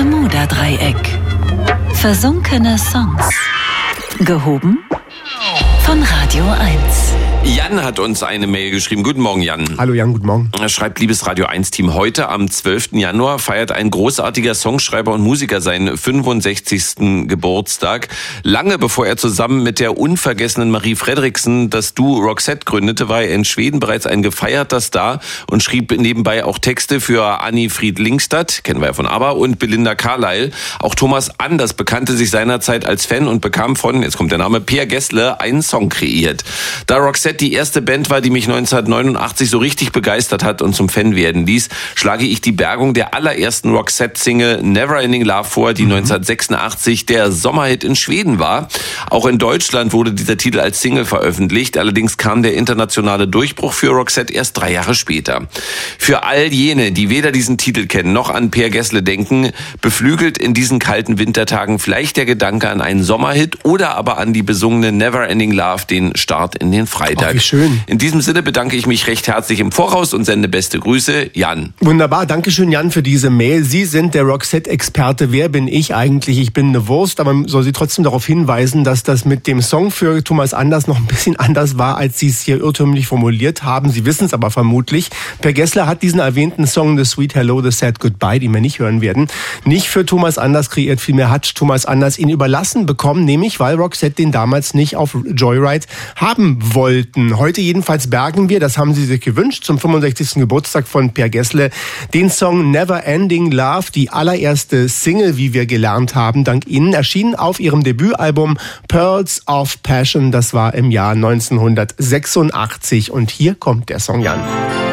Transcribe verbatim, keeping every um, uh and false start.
Bermuda-Dreieck. Versunkene Songs. Gehoben von Radio eins. Jan hat uns eine Mail geschrieben. Guten Morgen, Jan. Hallo Jan, guten Morgen. Er schreibt, liebes Radio eins Team, heute am zwölften Januar feiert ein großartiger Songschreiber und Musiker seinen fünfundsechzigsten Geburtstag. Lange bevor er zusammen mit der unvergessenen Marie Fredriksen das Duo Roxette gründete, war er in Schweden bereits ein gefeierter Star und schrieb nebenbei auch Texte für Annie Fried Lyngstad, kennen wir ja von ABBA, und Belinda Carlisle. Auch Thomas Anders bekannte sich seinerzeit als Fan und bekam von, jetzt kommt der Name, Per Gessle, einen Song kreiert. Da Roxette die erste Band war, die mich neunzehnhundertneunundachtzig so richtig begeistert hat und zum Fan werden ließ, schlage ich die Bergung der allerersten Roxette-Single Never Ending Love vor, die mhm. neunzehnhundertsechsundachtzig der Sommerhit in Schweden war. Auch in Deutschland wurde dieser Titel als Single veröffentlicht, allerdings kam der internationale Durchbruch für Roxette erst drei Jahre später. Für all jene, die weder diesen Titel kennen noch an Per Gessle denken, beflügelt in diesen kalten Wintertagen vielleicht der Gedanke an einen Sommerhit oder aber an die besungene Never Ending Love, den Start in den Freitag. Ach, wie schön. In diesem Sinne bedanke ich mich recht herzlich im Voraus und sende beste Grüße, Jan. Wunderbar, Dankeschön Jan für diese Mail. Sie sind der Roxette-Experte. Wer bin ich eigentlich? Ich bin eine Wurst, aber man soll Sie trotzdem darauf hinweisen, dass das mit dem Song für Thomas Anders noch ein bisschen anders war, als Sie es hier irrtümlich formuliert haben. Sie wissen es aber vermutlich. Per Gessle hat diesen erwähnten Song The Sweet Hello, The Sad Goodbye, den wir nicht hören werden, nicht für Thomas Anders kreiert. Vielmehr hat Thomas Anders ihn überlassen bekommen, nämlich weil Roxette den damals nicht auf Joyride haben wollte. Heute jedenfalls bergen wir, das haben Sie sich gewünscht, zum fünfundsechzigsten Geburtstag von Per Gessle, den Song Never Ending Love, die allererste Single, wie wir gelernt haben, dank Ihnen, erschienen auf Ihrem Debütalbum Pearls of Passion. Das war im Jahr neunzehnhundertsechsundachtzig und hier kommt der Song, Jan.